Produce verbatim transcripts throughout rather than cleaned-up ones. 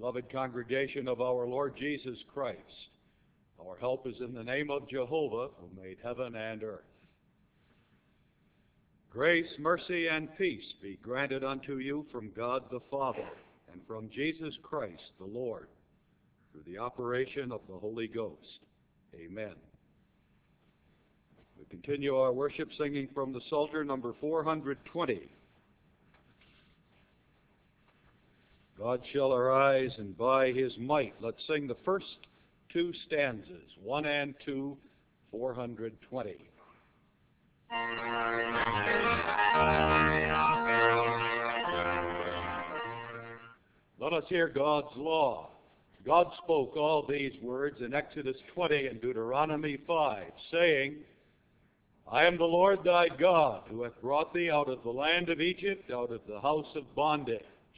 Beloved congregation of our Lord Jesus Christ, our help is in the name of Jehovah, who made heaven and earth. Grace, mercy, and peace be granted unto you from God the Father and from Jesus Christ the Lord, through the operation of the Holy Ghost. Amen. We continue our worship singing from the Psalter number four hundred twenty. God shall arise, and by his might. Let's sing the first two stanzas, one and two, four hundred twenty. Let us hear God's law. God spoke all these words in Exodus twenty and Deuteronomy five, saying, I am the Lord thy God, who hath brought thee out of the land of Egypt, out of the house of bondage.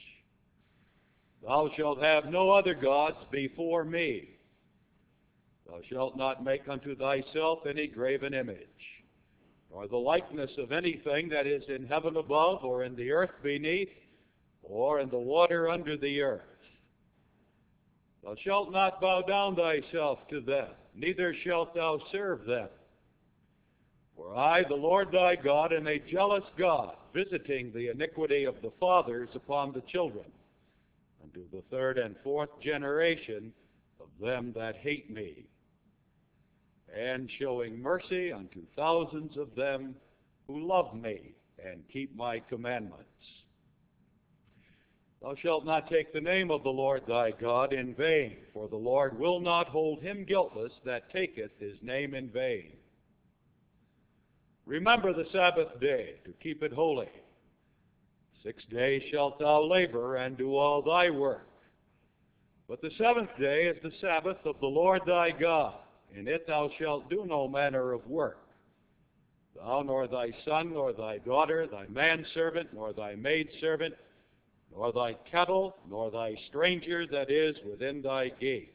Thou shalt have no other gods before me. Thou shalt not make unto thyself any graven image, nor the likeness of anything that is in heaven above, or in the earth beneath, or in the water under the earth. Thou shalt not bow down thyself to them, neither shalt thou serve them. For I, the Lord thy God, am a jealous God, visiting the iniquity of the fathers upon the children, unto the third and fourth generation of them that hate me, and showing mercy unto thousands of them who love me and keep my commandments. Thou shalt not take the name of the Lord thy God in vain, for the Lord will not hold him guiltless that taketh his name in vain. Remember the Sabbath day, to keep it holy. Six days shalt thou labor and do all thy work. But the seventh day is the Sabbath of the Lord thy God. In it thou shalt do no manner of work. Thou, nor thy son, nor thy daughter, thy manservant, nor thy maidservant, nor thy cattle, nor thy stranger that is within thy gates.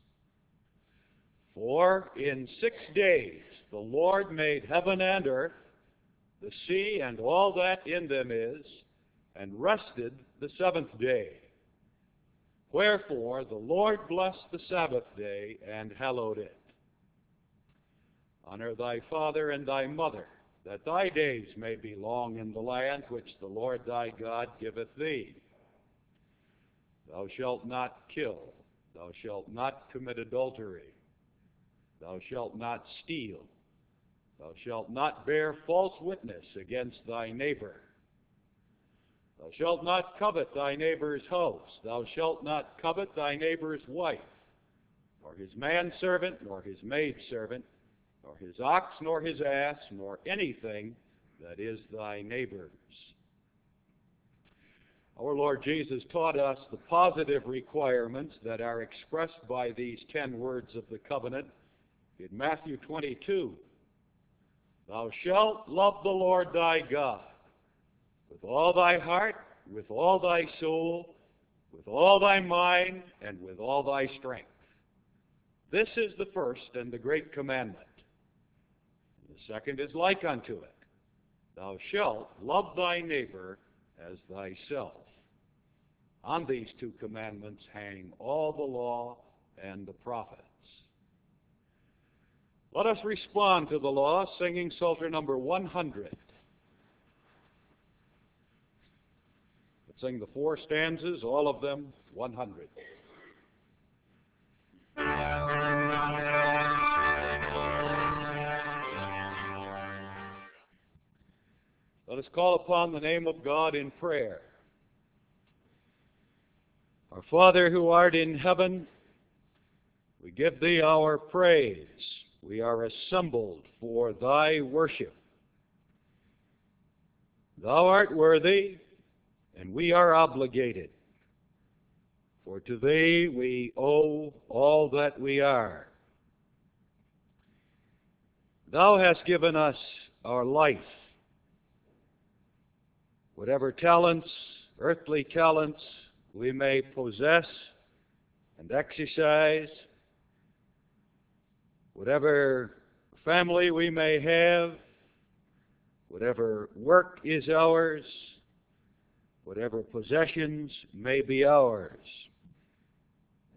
For in six days the Lord made heaven and earth, the sea and all that in them is, and rested the seventh day. Wherefore the Lord blessed the Sabbath day and hallowed it. Honor thy father and thy mother, that thy days may be long in the land which the Lord thy God giveth thee. Thou shalt not kill. Thou shalt not commit adultery. Thou shalt not steal. Thou shalt not bear false witness against thy neighbor. Thou shalt not covet thy neighbor's house. Thou shalt not covet thy neighbor's wife, nor his manservant, nor his maidservant, nor his ox, nor his ass, nor anything that is thy neighbor's. Our Lord Jesus taught us the positive requirements that are expressed by these ten words of the covenant in Matthew twenty-two. Thou shalt love the Lord thy God with all thy heart, with all thy soul, with all thy mind, and with all thy strength. This is the first and the great commandment. The second is like unto it. Thou shalt love thy neighbor as thyself. On these two commandments hang all the law and the prophets. Let us respond to the law, singing Psalter number one hundred. Let's sing the four stanzas, all of them, one hundred. Let us call upon the name of God in prayer. Our Father who art in heaven, we give thee our praise. We are assembled for thy worship. Thou art worthy, and we are obligated. For to thee we owe all that we are. Thou hast given us our life. Whatever talents, earthly talents, we may possess and exercise, whatever family we may have, whatever work is ours, whatever possessions may be ours,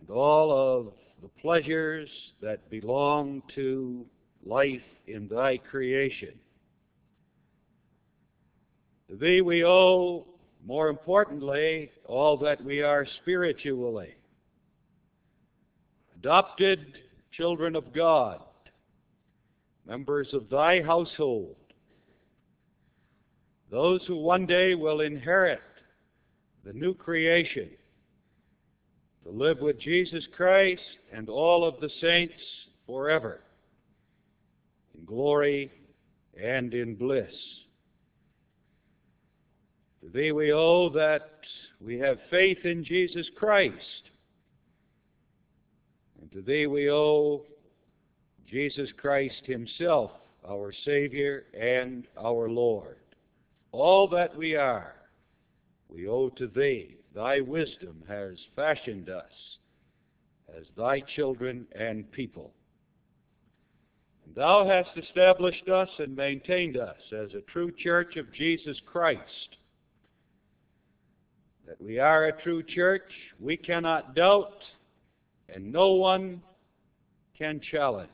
and all of the pleasures that belong to life in thy creation. To thee we owe, more importantly, all that we are spiritually. Adopted children of God, members of thy household, those who one day will inherit the new creation, to live with Jesus Christ and all of the saints forever, in glory and in bliss. To thee we owe that we have faith in Jesus Christ, and to thee we owe Jesus Christ himself, our Savior and our Lord. All that we are, we owe to thee. Thy wisdom has fashioned us as thy children and people. And thou hast established us and maintained us as a true church of Jesus Christ. That we are a true church, we cannot doubt, and no one can challenge.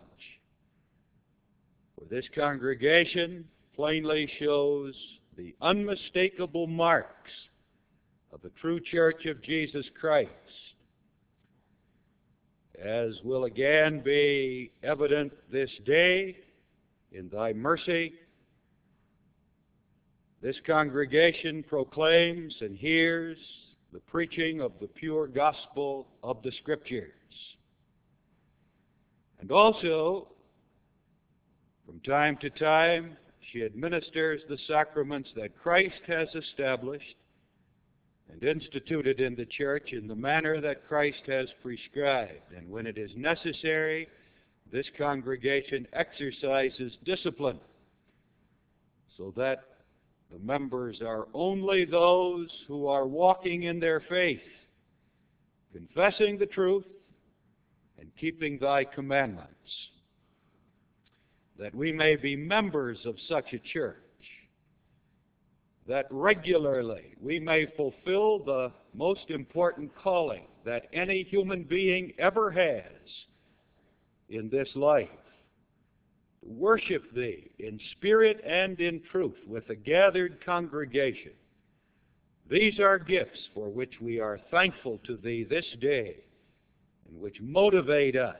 For this congregation plainly shows the unmistakable marks of the true church of Jesus Christ, as will again be evident this day in thy mercy. This congregation proclaims and hears the preaching of the pure gospel of the Scriptures. And also, from time to time, she administers the sacraments that Christ has established and instituted in the church in the manner that Christ has prescribed. And when it is necessary, this congregation exercises discipline so that the members are only those who are walking in their faith, confessing the truth, and keeping thy commandments, that we may be members of such a church, that regularly we may fulfill the most important calling that any human being ever has in this life, to worship thee in spirit and in truth with a gathered congregation. These are gifts for which we are thankful to thee this day, and which motivate us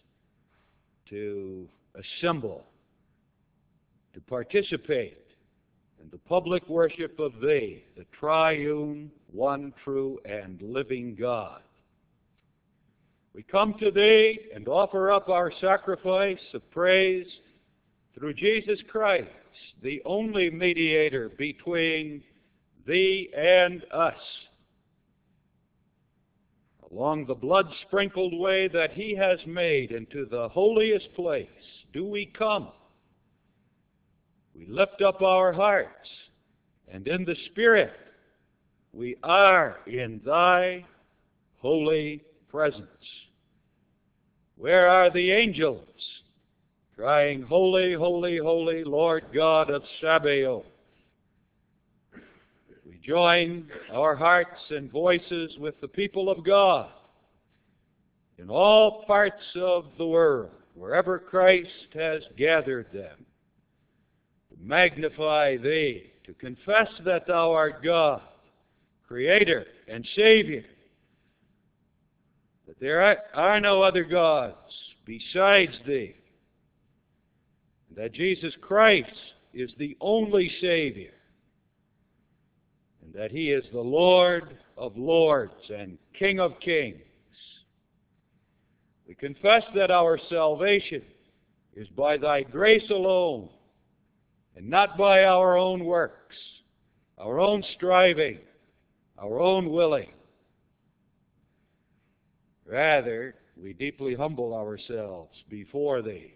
to assemble, to participate in the public worship of thee, the triune, one true and living God. We come to thee and offer up our sacrifice of praise through Jesus Christ, the only mediator between thee and us. Along the blood-sprinkled way that he has made into the holiest place do we come. We lift up our hearts, and in the Spirit we are in thy holy presence. Where are the angels, crying, Holy, holy, holy, Lord God of Sabaoth? We join our hearts and voices with the people of God in all parts of the world, wherever Christ has gathered them, to magnify thee, to confess that thou art God, Creator and Savior, that there are, are no other gods besides thee, and that Jesus Christ is the only Savior, and that he is the Lord of lords and King of kings. We confess that our salvation is by thy grace alone, and not by our own works, our own striving, our own willing. Rather, we deeply humble ourselves before thee.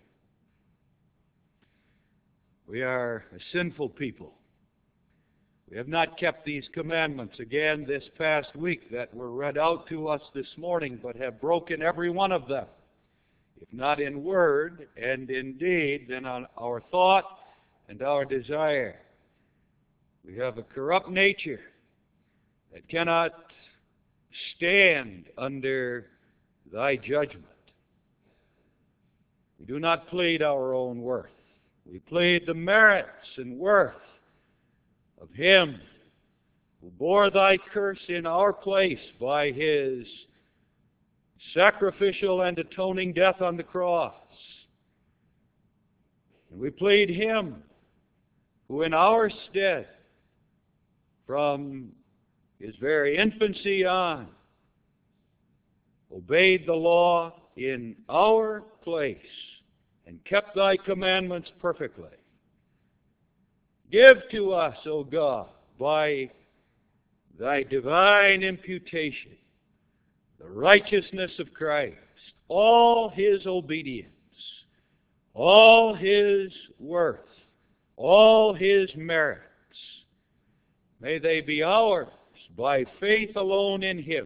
We are a sinful people. We have not kept these commandments again this past week that were read out to us this morning, but have broken every one of them. If not in word and in deed, then on our thought and our desire. We have a corrupt nature that cannot stand under thy judgment. We do not plead our own worth. We plead the merits and worth of Him who bore thy curse in our place by His sacrificial and atoning death on the cross. And we plead Him who in our stead, from His very infancy on, obeyed the law in our place and kept thy commandments perfectly. Give to us, O God, by thy divine imputation, the righteousness of Christ, all His obedience, all His worth, all His merits. May they be ours by faith alone in Him,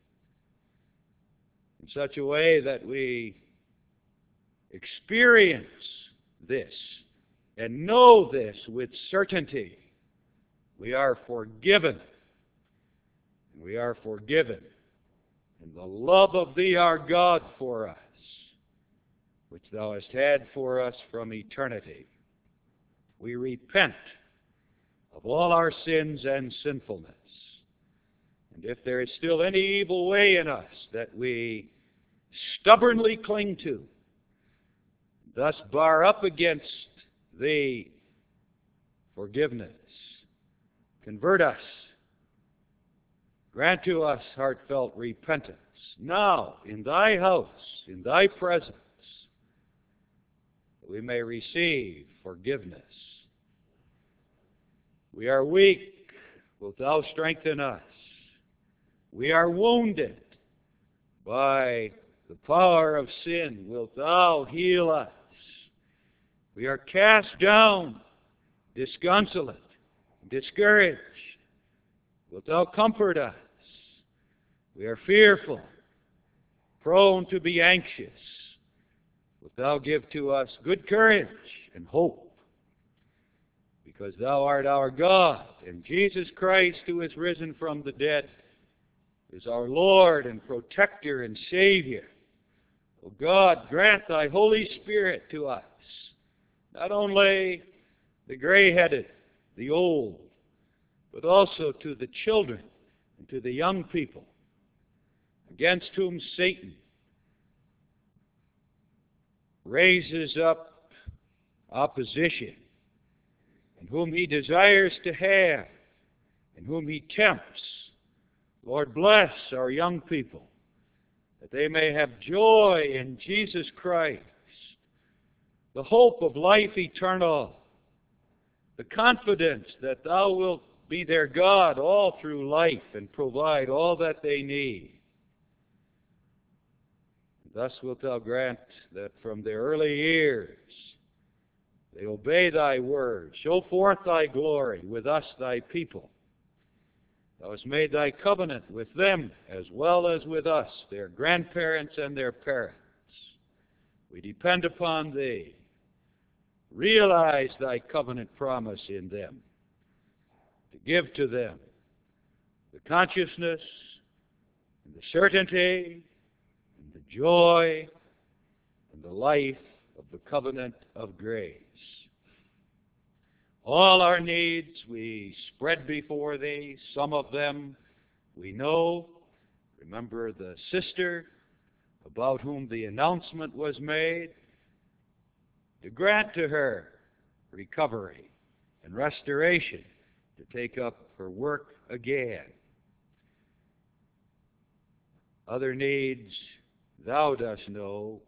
in such a way that we experience this and know this with certainty. We are forgiven. We are forgiven in the love of Thee, our God, for us, which Thou hast had for us from eternity. We repent of all our sins and sinfulness. And if there is still any evil way in us that we stubbornly cling to, thus bar up against Thee forgiveness, convert us. Grant to us heartfelt repentance now in Thy house, in Thy presence, that we may receive forgiveness. We are weak. Wilt Thou strengthen us? We are wounded by the power of sin. Wilt Thou heal us? We are cast down, disconsolate, discouraged. Wilt Thou comfort us? We are fearful, prone to be anxious. Wilt Thou give to us good courage and hope? Because Thou art our God, and Jesus Christ, who is risen from the dead, is our Lord and Protector and Savior. O God, grant Thy Holy Spirit to us, not only the gray-headed, the old, but also to the children and to the young people, against whom Satan raises up opposition, and whom he desires to have, and whom he tempts. Lord, bless our young people, that they may have joy in Jesus Christ, the hope of life eternal, the confidence that Thou wilt be their God all through life and provide all that they need. Thus wilt Thou grant that from their early years they obey Thy word, show forth Thy glory with us, Thy people. Thou hast made Thy covenant with them as well as with us, their grandparents and their parents. We depend upon Thee. Realize Thy covenant promise in them, to give to them the consciousness and the certainty and the joy and the life of the covenant of grace. All our needs we spread before Thee. Some of them we know. Remember the sister about whom the announcement was made. To grant to her recovery and restoration to take up her work again. Other needs Thou dost know,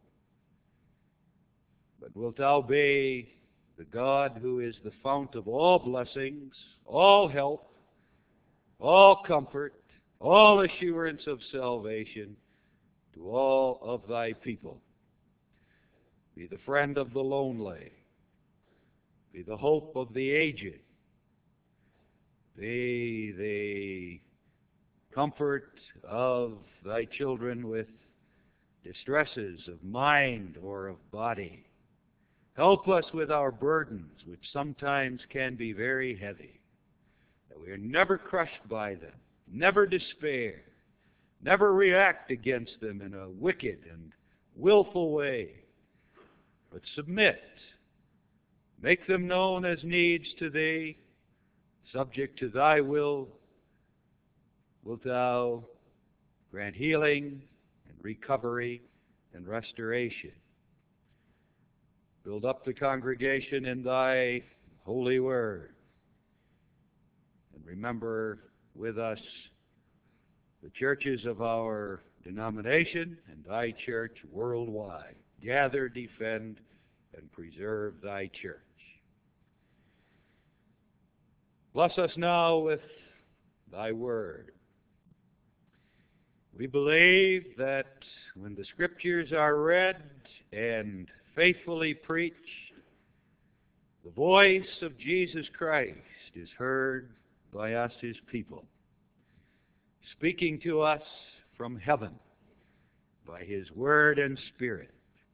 but wilt Thou be the God who is the fount of all blessings, all help, all comfort, all assurance of salvation to all of Thy people. Be the friend of the lonely. Be the hope of the aged. Be the comfort of Thy children with distresses of mind or of body. Help us with our burdens, which sometimes can be very heavy, that we are never crushed by them, never despair, Never react against them in a wicked and willful way, but submit. Make them known as needs to thee, subject to thy will. Wilt thou grant healing and recovery and restoration? Build up the congregation in thy holy word. And remember with us the churches of our denomination and thy church worldwide. Gather, defend, and preserve thy church. Bless us now with thy word. We believe that when the Scriptures are read and faithfully preached, the voice of Jesus Christ is heard by us, his people, speaking to us from heaven by his word and spirit,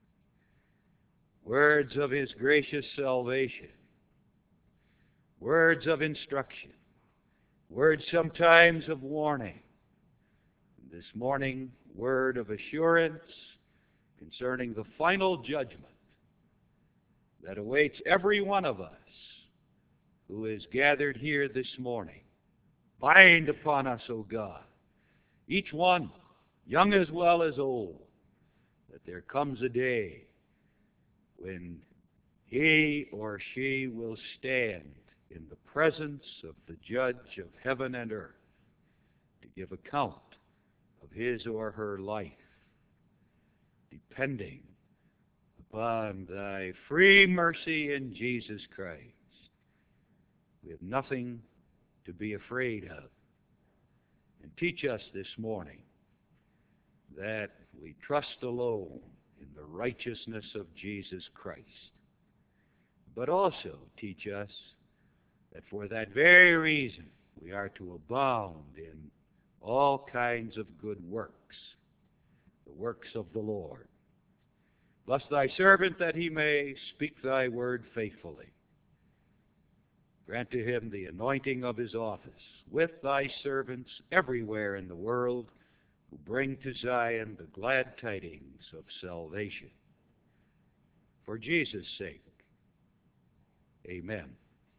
words of his gracious salvation, words of instruction, words sometimes of warning. This morning, word of assurance concerning the final judgment that awaits every one of us who is gathered here this morning. Bind upon us, O God, each one, young as well as old, that there comes a day when he or she will stand in the presence of the Judge of heaven and earth to give account of his or her life, depending upon thy free mercy in Jesus Christ. We have nothing to be afraid of. And teach us this morning that we trust alone in the righteousness of Jesus Christ. But also teach us that for that very reason we are to abound in all kinds of good works, the works of the Lord. Bless thy servant that he may speak thy word faithfully. Grant to him the anointing of his office with thy servants everywhere in the world who bring to Zion the glad tidings of salvation. For Jesus' sake, amen.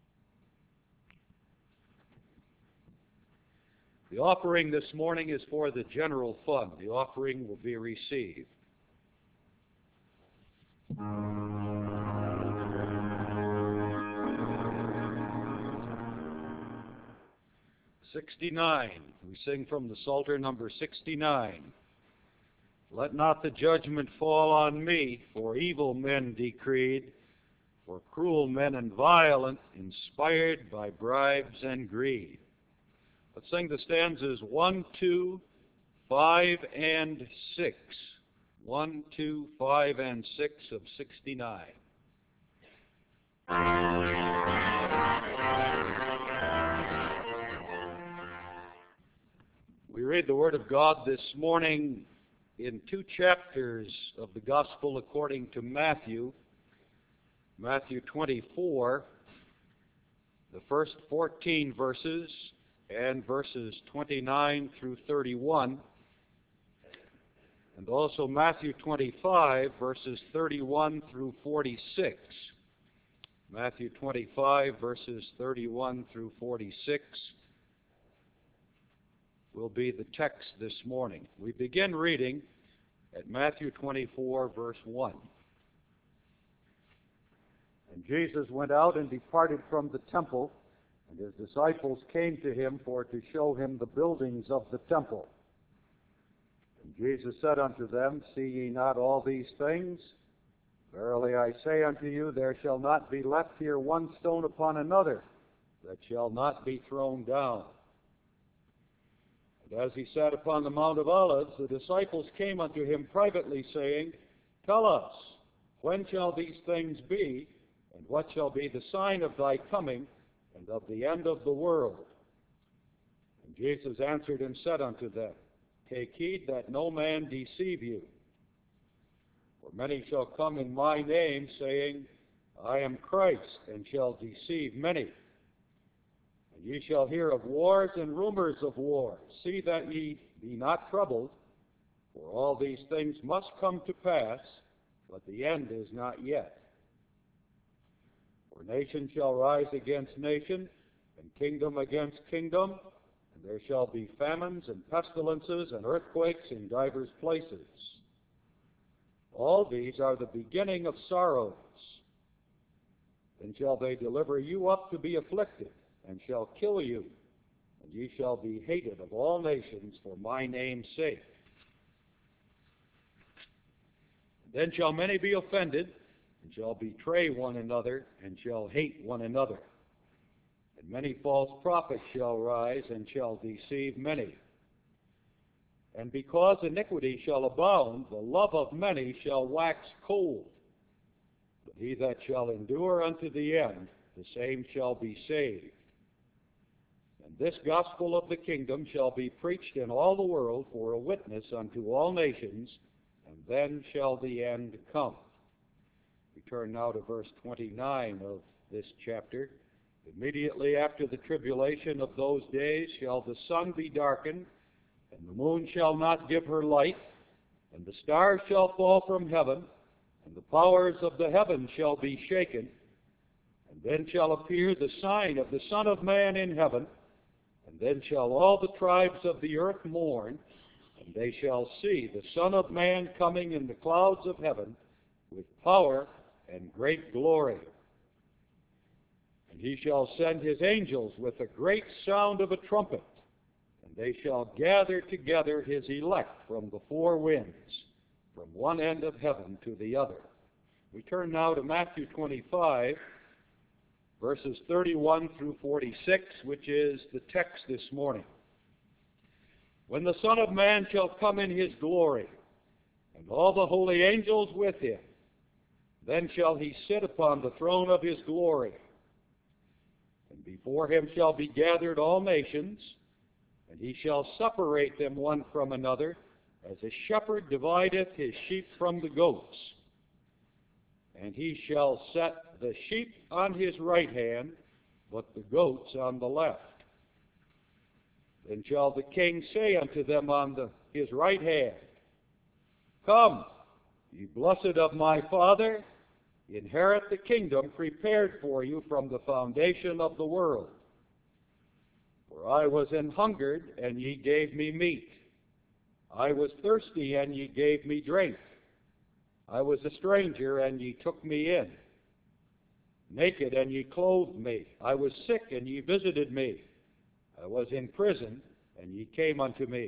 The offering this morning is for the general fund. The offering will be received. sixty-nine. We sing from the Psalter number sixty-nine. Let not the judgment fall on me, for evil men decreed, for cruel men and violent, inspired by bribes and greed. Let's sing the stanzas one, two, five, and six. One, two, five, and six of sixty-nine. We read the Word of God this morning in two chapters of the Gospel according to Matthew. Matthew twenty-four, the first fourteen verses, and verses twenty-nine through thirty-one, and also Matthew twenty-five, verses thirty-one through forty-six. Matthew twenty-five, verses thirty-one through forty-six will be the text this morning. We begin reading at Matthew twenty-four, verse one. And Jesus went out and departed from the temple, and his disciples came to him for to show him the buildings of the temple. And Jesus said unto them, See ye not all these things? Verily I say unto you, there shall not be left here one stone upon another that shall not be thrown down. And as he sat upon the Mount of Olives, the disciples came unto him privately, saying, Tell us, when shall these things be, and what shall be the sign of thy coming, and of the end of the world? And Jesus answered and said unto them, Take heed that no man deceive you. For many shall come in my name, saying, I am Christ, and shall deceive many. And ye shall hear of wars and rumors of wars. See that ye be not troubled, for all these things must come to pass, but the end is not yet. For nation shall rise against nation, and kingdom against kingdom, and there shall be famines and pestilences and earthquakes in divers places. All these are the beginning of sorrows. Then shall they deliver you up to be afflicted, and shall kill you, and ye shall be hated of all nations for my name's sake. Then shall many be offended, and shall betray one another, and shall hate one another. And many false prophets shall rise, and shall deceive many. And because iniquity shall abound, the love of many shall wax cold. But he that shall endure unto the end, the same shall be saved. And this gospel of the kingdom shall be preached in all the world for a witness unto all nations, and then shall the end come. We turn now to verse twenty-nine of this chapter. Immediately after the tribulation of those days shall the sun be darkened, and the moon shall not give her light, and the stars shall fall from heaven, and the powers of the heavens shall be shaken. And then shall appear the sign of the Son of Man in heaven, and then shall all the tribes of the earth mourn, and they shall see the Son of Man coming in the clouds of heaven with power and great glory. And he shall send his angels with a great sound of a trumpet, and they shall gather together his elect from the four winds, from one end of heaven to the other. We turn now to Matthew twenty-five, verses thirty-one through forty-six, which is the text this morning. When the Son of Man shall come in his glory, and all the holy angels with him, then shall he sit upon the throne of his glory. And before him shall be gathered all nations, and he shall separate them one from another, as a shepherd divideth his sheep from the goats. And he shall set the sheep on his right hand, but the goats on the left. Then shall the king say unto them on the, his right hand, Come, ye blessed of my Father, inherit the kingdom prepared for you from the foundation of the world. For I was an hungered, and ye gave me meat. I was thirsty, and ye gave me drink. I was a stranger, and ye took me in. Naked, and ye clothed me. I was sick, and ye visited me. I was in prison, and ye came unto me.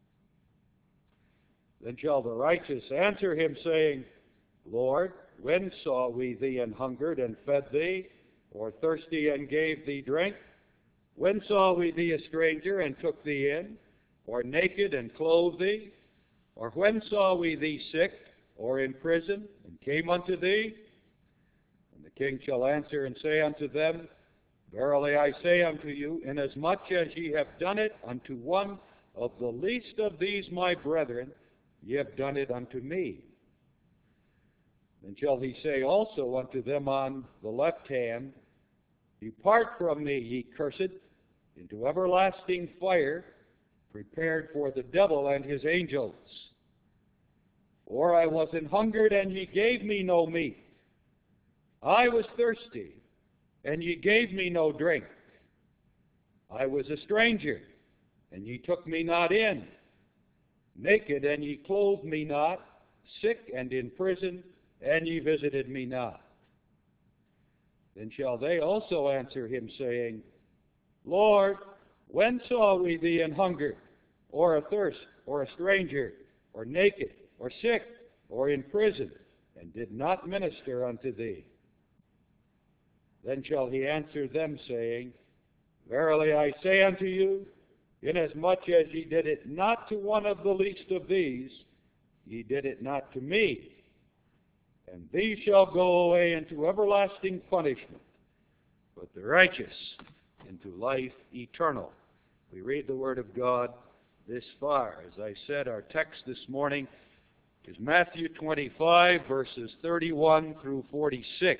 Then shall the righteous answer him, saying, Lord, when saw we thee an hungered, and fed thee, or thirsty, and gave thee drink? When saw we thee a stranger, and took thee in, or naked, and clothed thee? Or when saw we thee sick, or in prison, and came unto thee? And the king shall answer and say unto them, Verily I say unto you, inasmuch as ye have done it unto one of the least of these my brethren, ye have done it unto me. Then shall he say also unto them on the left hand, Depart from me, ye cursed, into everlasting fire, prepared for the devil and his angels. For I was an hungered, and ye gave me no meat. I was thirsty, and ye gave me no drink. I was a stranger, and ye took me not in. Naked, and ye clothed me not. Sick, and in prison, and ye visited me not. Then shall they also answer him, saying, Lord, when saw we thee an hungered, or athirst, or a stranger, or naked, or sick, or in prison, and did not minister unto thee? Then shall he answer them, saying, Verily I say unto you, inasmuch as ye did it not to one of the least of these, ye did it not to me. And these shall go away into everlasting punishment, but the righteous into life eternal. We read the Word of God this far. As I said, our text this morning is Matthew twenty-five, verses thirty-one through forty-six.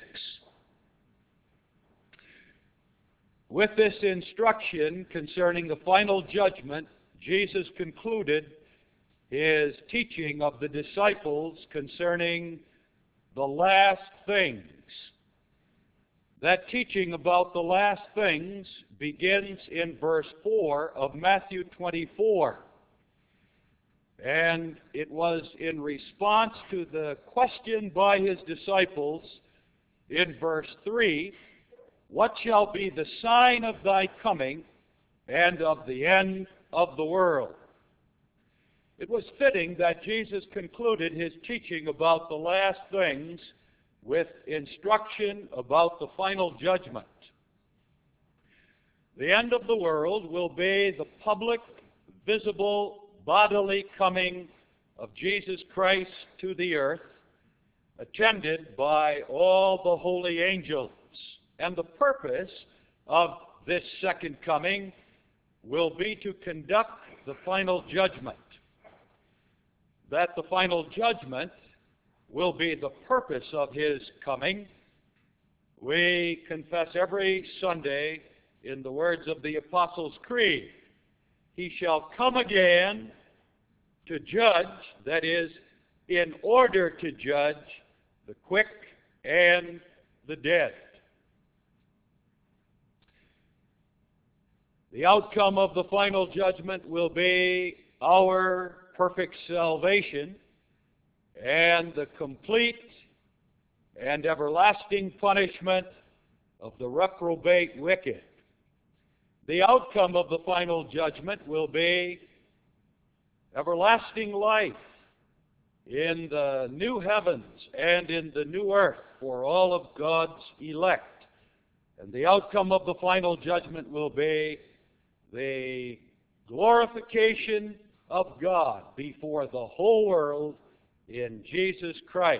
With this instruction concerning the final judgment, Jesus concluded his teaching of the disciples concerning the last things. That teaching about the last things begins in verse four of Matthew twenty-four. And it was in response to the question by his disciples in verse three, "What shall be the sign of thy coming and of the end of the world?" It was fitting that Jesus concluded his teaching about the last things with instruction about the final judgment. The end of the world will be the public, visible, bodily coming of Jesus Christ to the earth, attended by all the holy angels. And the purpose of this second coming will be to conduct the final judgment. That the final judgment will be the purpose of his coming, we confess every Sunday in the words of the Apostles' Creed. He shall come again to judge, that is, in order to judge the quick and the dead. The outcome of the final judgment will be our perfect salvation and the complete and everlasting punishment of the reprobate wicked. The outcome of the final judgment will be everlasting life in the new heavens and in the new earth for all of God's elect. And the outcome of the final judgment will be the glorification of God before the whole world in Jesus Christ.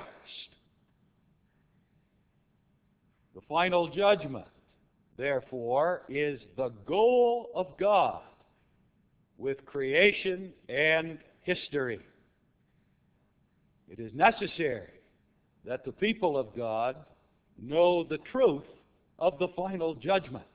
The final judgment, therefore, is the goal of God with creation and history. It is necessary that the people of God know the truth of the final judgment.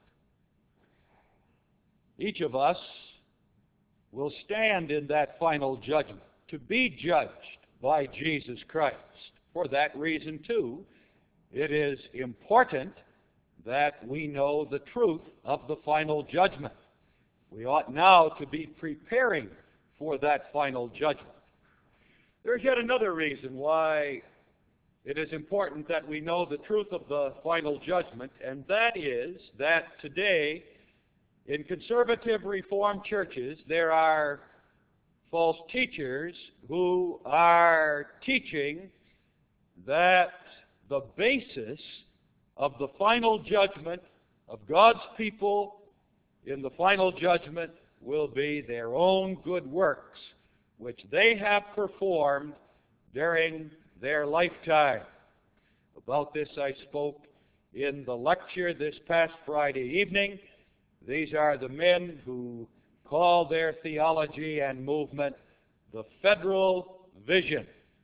Each of us will stand in that final judgment to be judged by Jesus Christ. For that reason, too, it is important that we know the truth of the final judgment. We ought now to be preparing for that final judgment. There's yet another reason why it is important that we know the truth of the final judgment, and that is that today in conservative Reformed churches there are false teachers who are teaching that the basis of the final judgment of God's people in the final judgment will be their own good works, which they have performed during their lifetime. About this I spoke in the lecture this past Friday evening. These are the men who call their theology and movement the Federal Vision.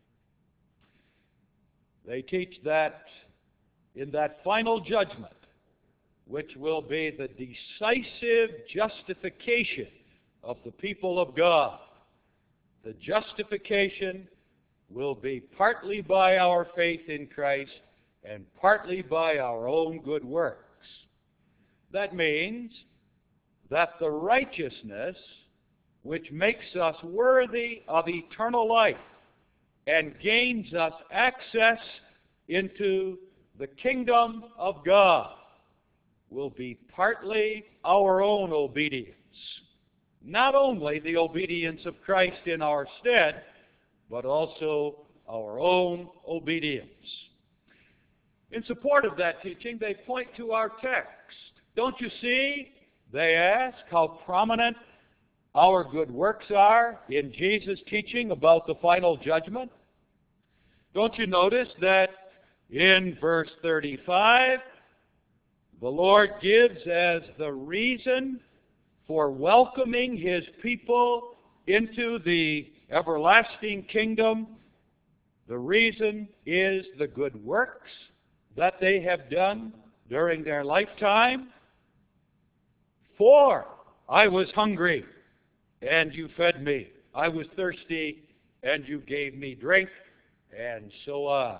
They teach that in that final judgment, which will be the decisive justification of the people of God, the justification will be partly by our faith in Christ and partly by our own good works. That means that the righteousness which makes us worthy of eternal life and gains us access into the kingdom of God will be partly our own obedience. Not only the obedience of Christ in our stead, but also our own obedience. In support of that teaching, they point to our text. Don't you see, they ask, how prominent our good works are in Jesus' teaching about the final judgment? Don't you notice that in verse thirty-five, the Lord gives as the reason for welcoming His people into the everlasting kingdom, the reason is the good works that they have done during their lifetime. For I was hungry, and you fed me. I was thirsty, and you gave me drink, and so on.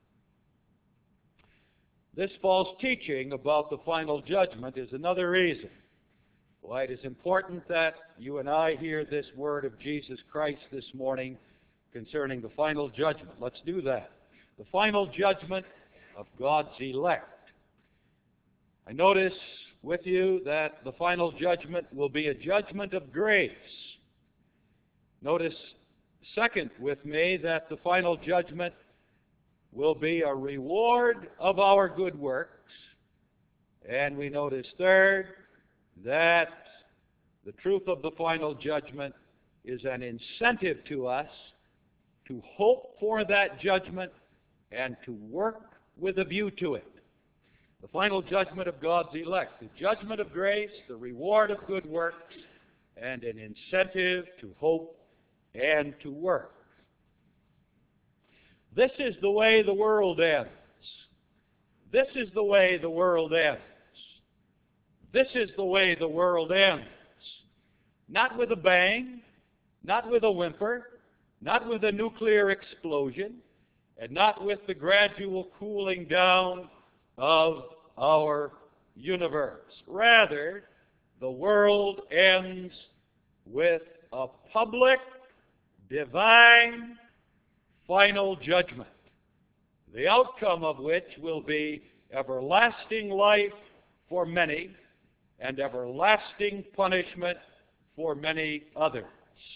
This false teaching about the final judgment is another reason why it is important that you and I hear this word of Jesus Christ this morning concerning the final judgment. Let's do that. The final judgment of God's elect. I notice with you that the final judgment will be a judgment of grace. Notice, second, with me, that the final judgment will be a reward of our good works. And we notice, third, that the truth of the final judgment is an incentive to us to hope for that judgment and to work with a view to it. The final judgment of God's elect, the judgment of grace, the reward of good works, and an incentive to hope and to work. This is the way the world ends. This is the way the world ends. This is the way the world ends. Not with a bang, not with a whimper, not with a nuclear explosion, and not with the gradual cooling down of our universe. Rather, the world ends with a public, divine, final judgment, the outcome of which will be everlasting life for many and everlasting punishment for many others.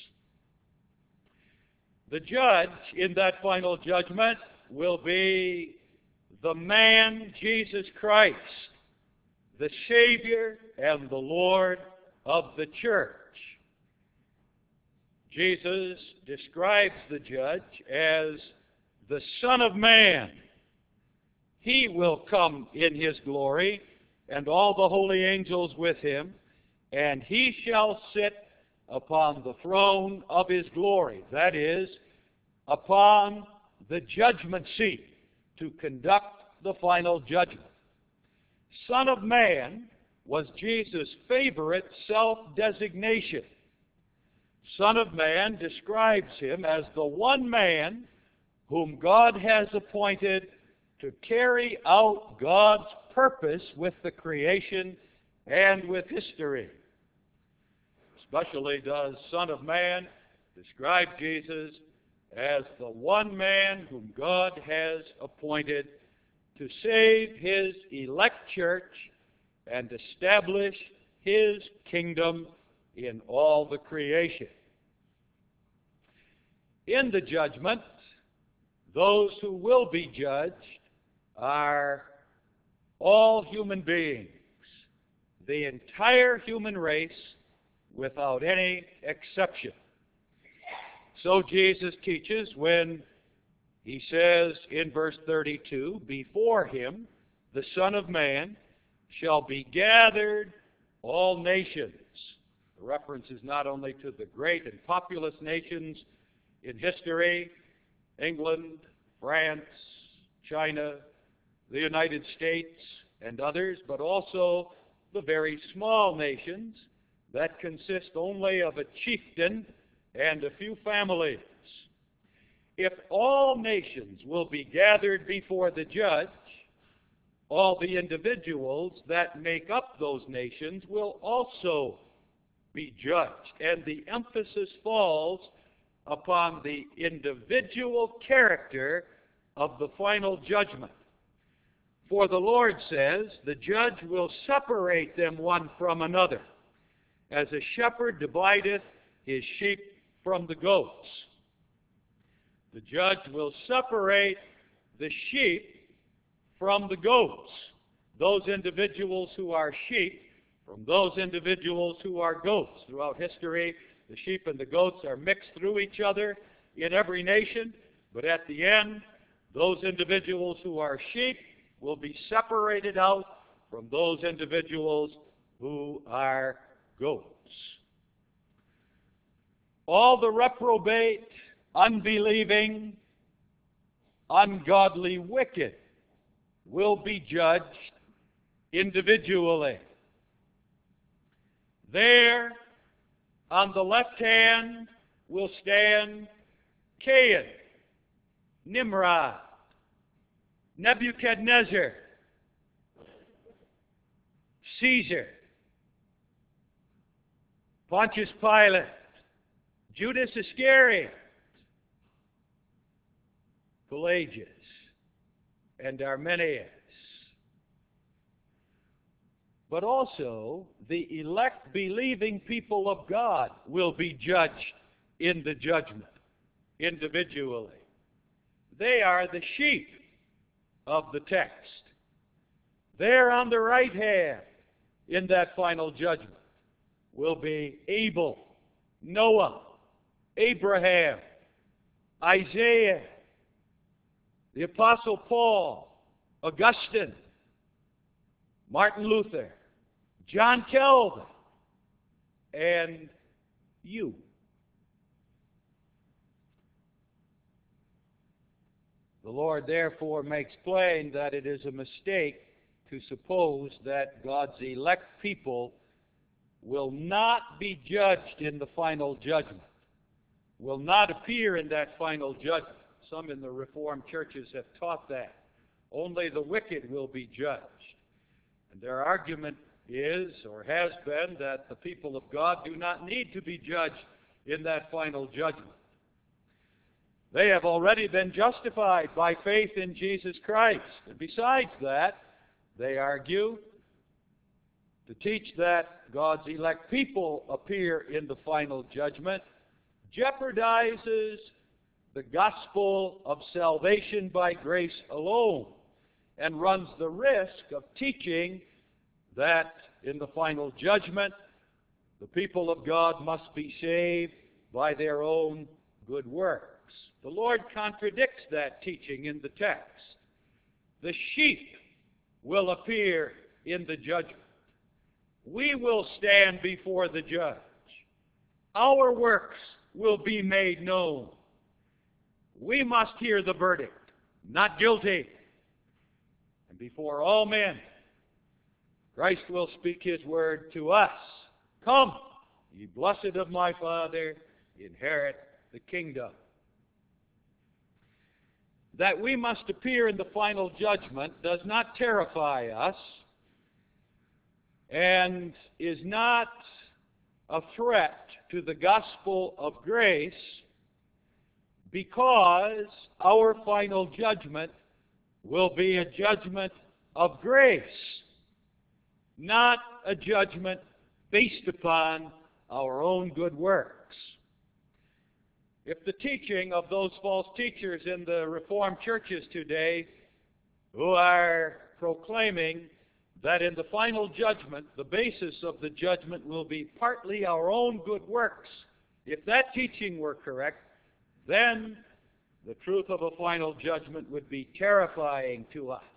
The judge in that final judgment will be the man Jesus Christ, the Savior and the Lord of the church. Jesus describes the judge as the Son of Man. He will come in his glory, and all the holy angels with him, and he shall sit upon the throne of his glory, that is, upon the judgment seat, to conduct the final judgment. Son of Man was Jesus' favorite self-designation. Son of Man describes him as the one man whom God has appointed to carry out God's purpose with the creation and with history. Especially does Son of Man describe Jesus as the one man whom God has appointed to save his elect church and establish his kingdom in all the creation. In the judgment, those who will be judged are all human beings, the entire human race without any exception. So Jesus teaches when he says in verse thirty-two, before him, the Son of Man, shall be gathered all nations. The reference is not only to the great and populous nations in history, England, France, China, the United States, and others, but also the very small nations that consist only of a chieftain and a few families. If all nations will be gathered before the judge, all the individuals that make up those nations will also be judged. And the emphasis falls upon the individual character of the final judgment. For the Lord says, the judge will separate them one from another, as a shepherd divideth his sheep from the goats. The judge will separate the sheep from the goats, those individuals who are sheep from those individuals who are goats. Throughout history, the sheep and the goats are mixed through each other in every nation, but at the end, those individuals who are sheep will be separated out from those individuals who are goats. All the reprobate, unbelieving, ungodly wicked will be judged individually. There, On the left hand will stand Cain, Nimrod, Nebuchadnezzar, Caesar, Pontius Pilate, Judas Iscariot, Pelagius, and Arminius. But also, the elect believing people of God will be judged in the judgment individually. They are the sheep of the text. There on the right hand in that final judgment will be Abel, Noah, Abraham, Isaiah, the Apostle Paul, Augustine, Martin Luther, John Calvin, and you. The Lord therefore makes plain that it is a mistake to suppose that God's elect people will not be judged in the final judgment, will not appear in that final judgment. Some in the Reformed churches have taught that. Only the wicked will be judged. And their argument is, or has been, that the people of God do not need to be judged in that final judgment. They have already been justified by faith in Jesus Christ. And besides that, they argue, to teach that God's elect people appear in the final judgment jeopardizes the gospel of salvation by grace alone, and runs the risk of teaching that in the final judgment, the people of God must be saved by their own good works. The Lord contradicts that teaching in the text. The sheep will appear in the judgment. We will stand before the judge. Our works will be made known. We must hear the verdict, not guilty. And before all men, Christ will speak his word to us. Come, ye blessed of my Father, inherit the kingdom. That we must appear in the final judgment does not terrify us and is not a threat to the gospel of grace, because our final judgment will be a judgment of grace, not a judgment based upon our own good works. If the teaching of those false teachers in the Reformed churches today, who are proclaiming that in the final judgment, the basis of the judgment will be partly our own good works, if that teaching were correct, then the truth of a final judgment would be terrifying to us.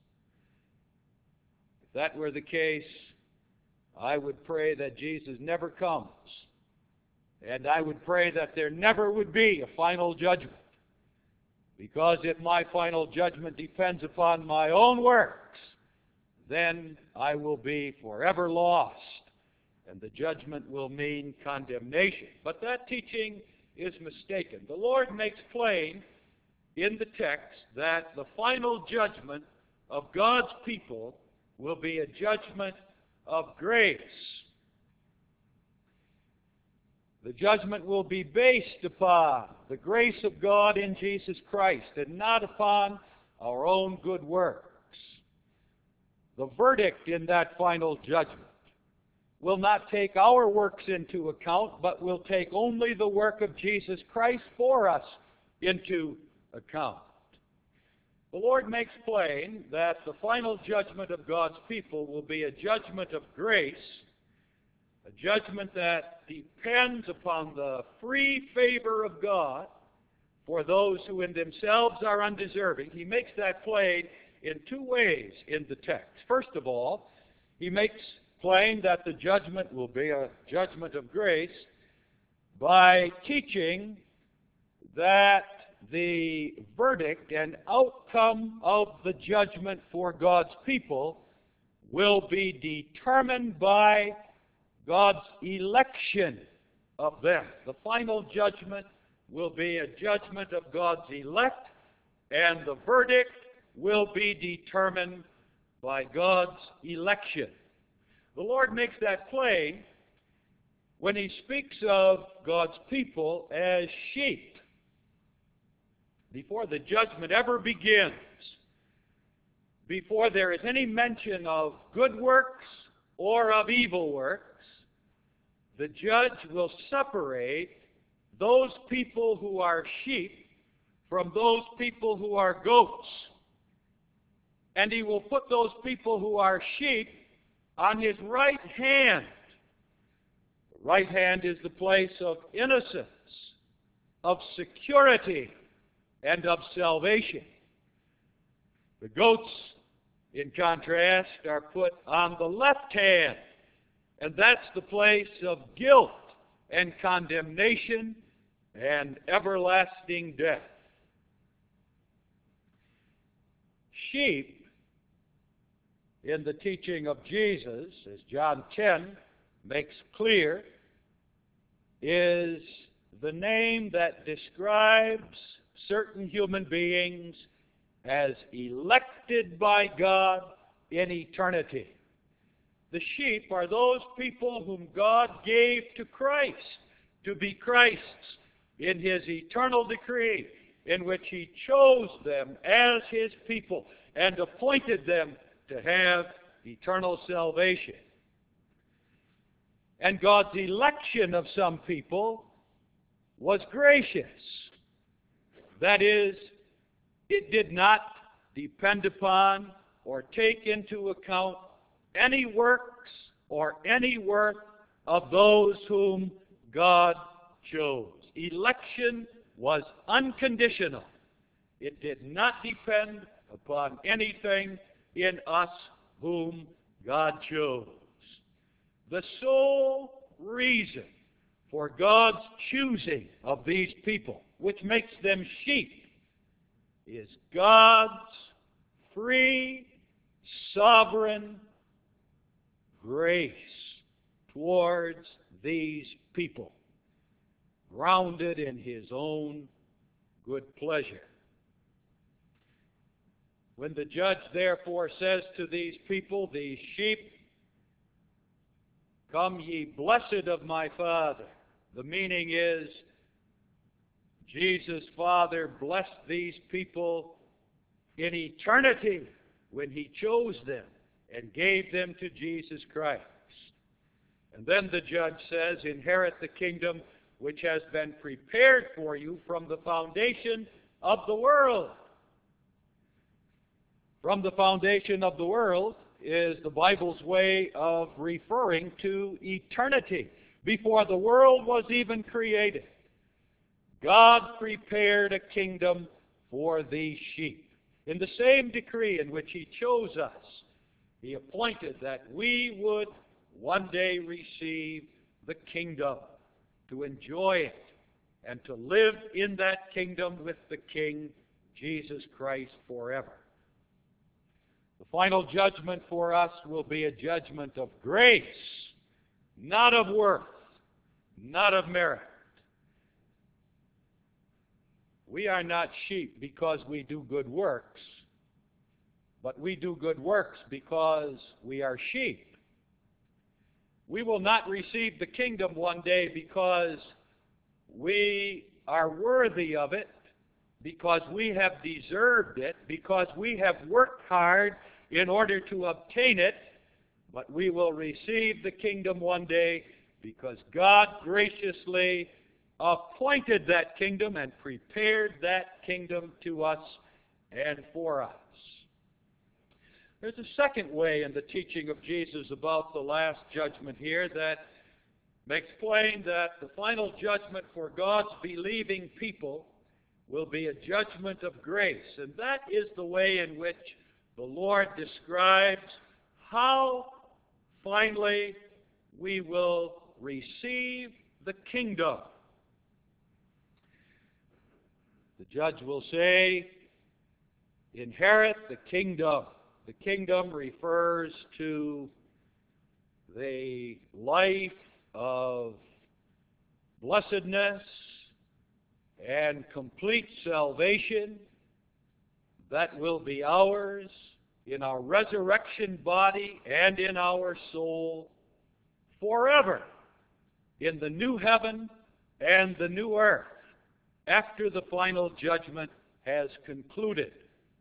If that were the case, I would pray that Jesus never comes. And I would pray that there never would be a final judgment. Because if my final judgment depends upon my own works, then I will be forever lost, and the judgment will mean condemnation. But that teaching is mistaken. The Lord makes plain in the text that the final judgment of God's people will be a judgment of grace. The judgment will be based upon the grace of God in Jesus Christ and not upon our own good works. The verdict in that final judgment will not take our works into account, but will take only the work of Jesus Christ for us into account. The Lord makes plain that the final judgment of God's people will be a judgment of grace, a judgment that depends upon the free favor of God for those who in themselves are undeserving. He makes that plain in two ways in the text. First of all, he makes plain that the judgment will be a judgment of grace by teaching that the verdict and outcome of the judgment for God's people will be determined by God's election of them. The final judgment will be a judgment of God's elect, and the verdict will be determined by God's election. The Lord makes that plain when he speaks of God's people as sheep. Before the judgment ever begins, before there is any mention of good works or of evil works, the judge will separate those people who are sheep from those people who are goats. And he will put those people who are sheep on his right hand. The right hand is the place of innocence, of security, and of salvation. The goats, in contrast, are put on the left hand, and that's the place of guilt and condemnation and everlasting death. Sheep, in the teaching of Jesus, as John ten makes clear, is the name that describes certain human beings as elected by God in eternity. The sheep are those people whom God gave to Christ, to be Christ's in his eternal decree, in which he chose them as his people and appointed them to have eternal salvation. And God's election of some people was gracious. That is, it did not depend upon or take into account any works or any worth of those whom God chose. Election was unconditional. It did not depend upon anything in us whom God chose. The sole reason for God's choosing of these people, which makes them sheep, is God's free, sovereign grace towards these people, grounded in his own good pleasure. When the judge therefore says to these people, these sheep, "Come ye blessed of my Father," the meaning is, Jesus' Father blessed these people in eternity when he chose them and gave them to Jesus Christ. And then the judge says, "Inherit the kingdom which has been prepared for you from the foundation of the world." From the foundation of the world is the Bible's way of referring to eternity. Before the world was even created, God prepared a kingdom for these sheep. In the same decree in which he chose us, he appointed that we would one day receive the kingdom, to enjoy it, and to live in that kingdom with the King, Jesus Christ, forever. The final judgment for us will be a judgment of grace, not of worth, not of merit. We are not sheep because we do good works, but we do good works because we are sheep. We will not receive the kingdom one day because we are worthy of it, because we have deserved it, because we have worked hard in order to obtain it, but we will receive the kingdom one day because God graciously appointed that kingdom and prepared that kingdom to us and for us. There's a second way in the teaching of Jesus about the last judgment here that makes plain that the final judgment for God's believing people will be a judgment of grace. And that is the way in which the Lord describes how finally we will receive the kingdom. The judge will say, "Inherit the kingdom." The kingdom refers to the life of blessedness and complete salvation that will be ours in our resurrection body and in our soul forever in the new heaven and the new earth after the final judgment has concluded.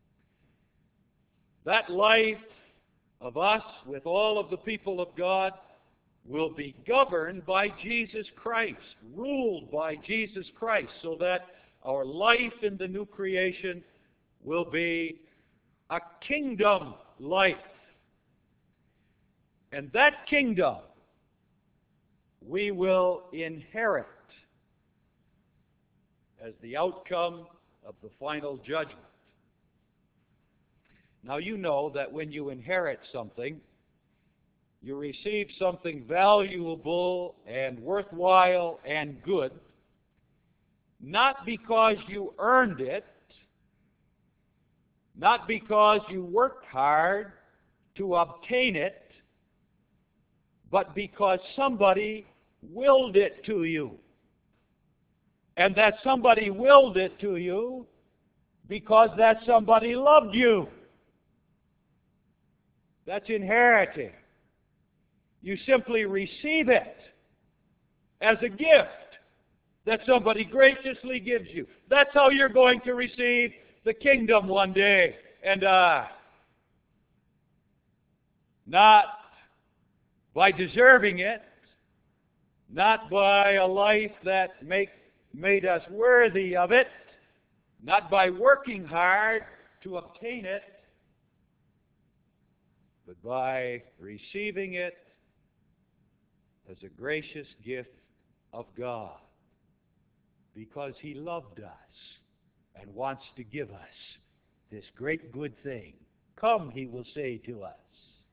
That life of us with all of the people of God will be governed by Jesus Christ, ruled by Jesus Christ, so that our life in the new creation will be a kingdom life. And that kingdom we will inherit as the outcome of the final judgment. Now you know that when you inherit something, you receive something valuable and worthwhile and good, not because you earned it, not because you worked hard to obtain it, but because somebody willed it to you. And that somebody willed it to you because that somebody loved you. That's inheriting. You simply receive it as a gift that somebody graciously gives you. That's how you're going to receive the kingdom one day. And uh, not by deserving it, not by a life that make, made us worthy of it, not by working hard to obtain it, but by receiving it as a gracious gift of God, because He loved us and wants to give us this great good thing. Come, He will say to us,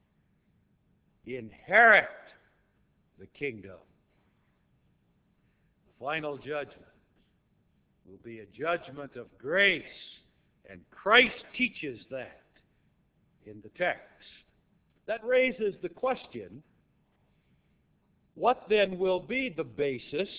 inherit the kingdom. The final judgment will be a judgment of grace, and Christ teaches that in the text. That raises the question, what then will be the basis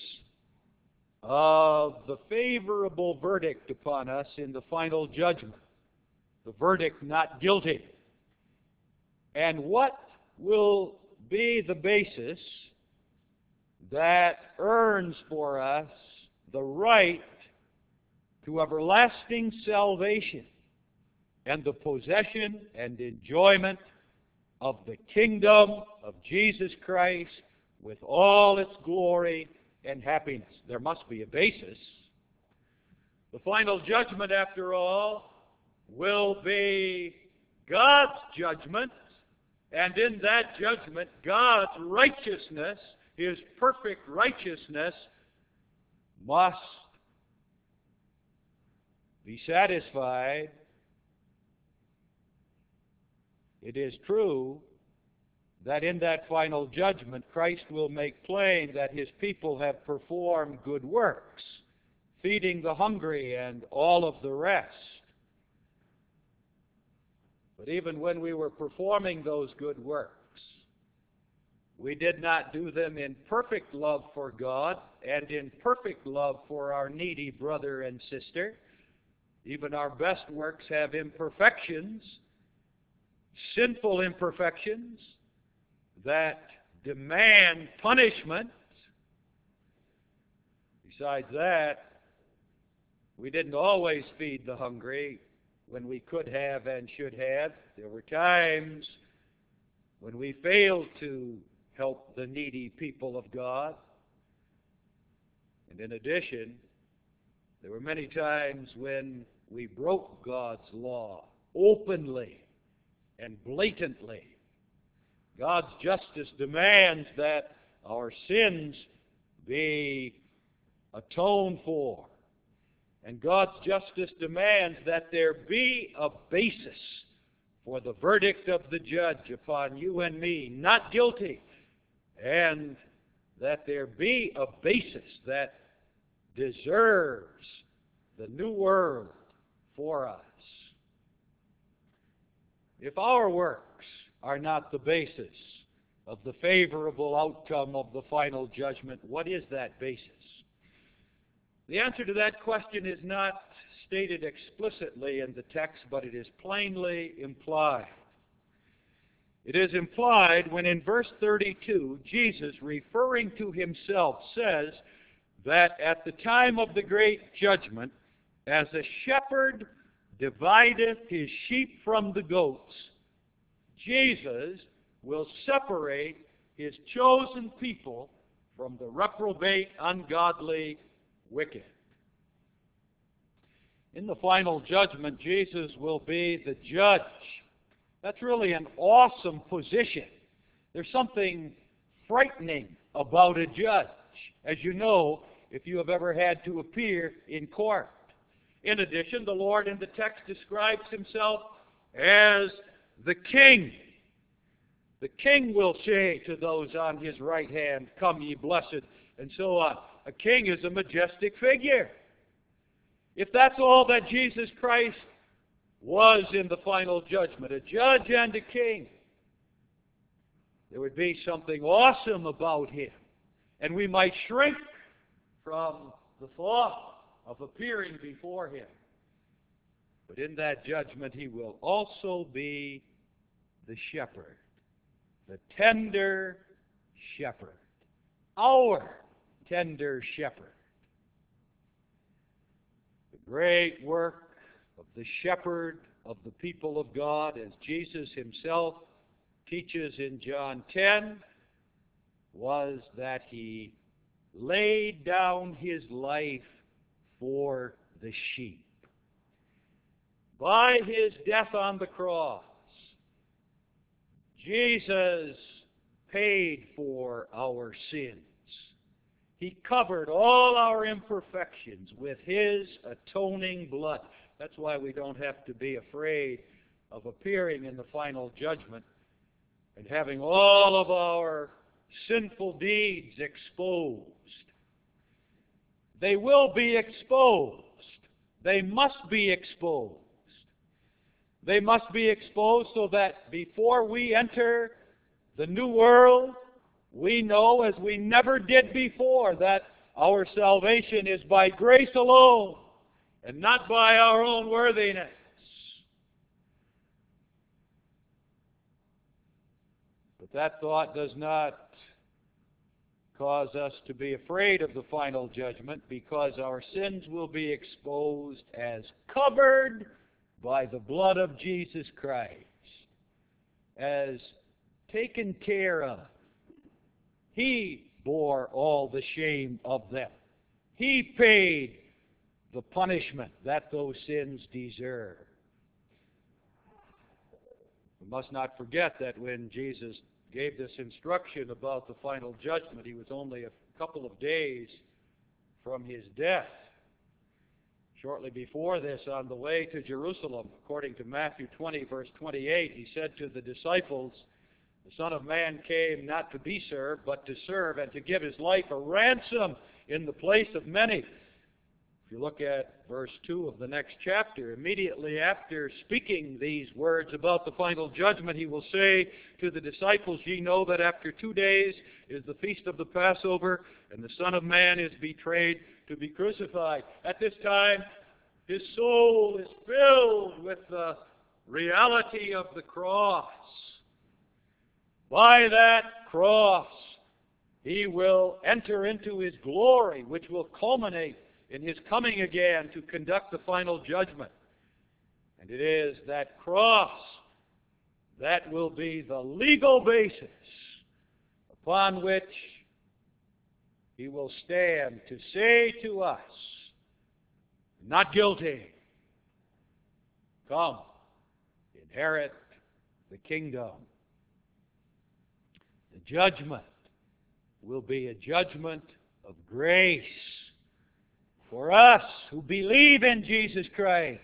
of the favorable verdict upon us in the final judgment? The verdict not guilty. And what will be the basis that earns for us the right to everlasting salvation and the possession and enjoyment of the kingdom of Jesus Christ with all its glory and happiness? There must be a basis. The final judgment, after all, will be God's judgment, and in that judgment, God's righteousness, His perfect righteousness, must be satisfied. It is true that in that final judgment, Christ will make plain that His people have performed good works, feeding the hungry and all of the rest. But even when we were performing those good works, we did not do them in perfect love for God and in perfect love for our needy brother and sister. Even our best works have imperfections, sinful imperfections, that demand punishment. Besides that, we didn't always feed the hungry when we could have and should have. There were times when we failed to help the needy people of God. And in addition, there were many times when we broke God's law openly and blatantly. God's justice demands that our sins be atoned for. And God's justice demands that there be a basis for the verdict of the judge upon you and me, not guilty, and that there be a basis that deserves the new world for us. If our works are not the basis of the favorable outcome of the final judgment, what is that basis? The answer to that question is not stated explicitly in the text, but it is plainly implied. It is implied when in verse thirty-two, Jesus, referring to himself, says that at the time of the great judgment, as a shepherd divideth his sheep from the goats, Jesus will separate his chosen people from the reprobate, ungodly, wicked. In the final judgment, Jesus will be the judge. That's really an awesome position. There's something frightening about a judge, as you know, if you have ever had to appear in court. In addition, the Lord in the text describes himself as the king. The king will say to those on his right hand, "Come ye blessed," and so on. A king is a majestic figure. If that's all that Jesus Christ was in the final judgment, a judge and a king, there would be something awesome about him. And we might shrink from the thought of appearing before him. But in that judgment, he will also be the shepherd, the tender shepherd, our tender shepherd. The great work of the shepherd of the people of God, as Jesus himself teaches in John ten, was that he laid down his life for the sheep. By his death on the cross, Jesus paid for our sins. He covered all our imperfections with his atoning blood. That's why we don't have to be afraid of appearing in the final judgment and having all of our sinful deeds exposed. They will be exposed. They must be exposed. They must be exposed so that before we enter the new world, we know, as we never did before, that our salvation is by grace alone and not by our own worthiness. But that thought does not cause us to be afraid of the final judgment, because our sins will be exposed as covered by the blood of Jesus Christ, as taken care of. He bore all the shame of them. He paid the punishment that those sins deserve. We must not forget that when Jesus gave this instruction about the final judgment, he was only a couple of days from his death. Shortly before this, on the way to Jerusalem, according to Matthew twenty, verse twenty-eight, he said to the disciples, "The Son of Man came not to be served, but to serve, and to give his life a ransom in the place of many." If you look at verse two of the next chapter, immediately after speaking these words about the final judgment, he will say to the disciples, "Ye know that after two days is the feast of the Passover, and the Son of Man is betrayed to be crucified." At this time, his soul is filled with the reality of the cross. By that cross, he will enter into his glory, which will culminate in his coming again to conduct the final judgment. And it is that cross that will be the legal basis upon which he will stand to say to us, "Not guilty. Come, inherit the kingdom." The judgment will be a judgment of grace for us who believe in Jesus Christ.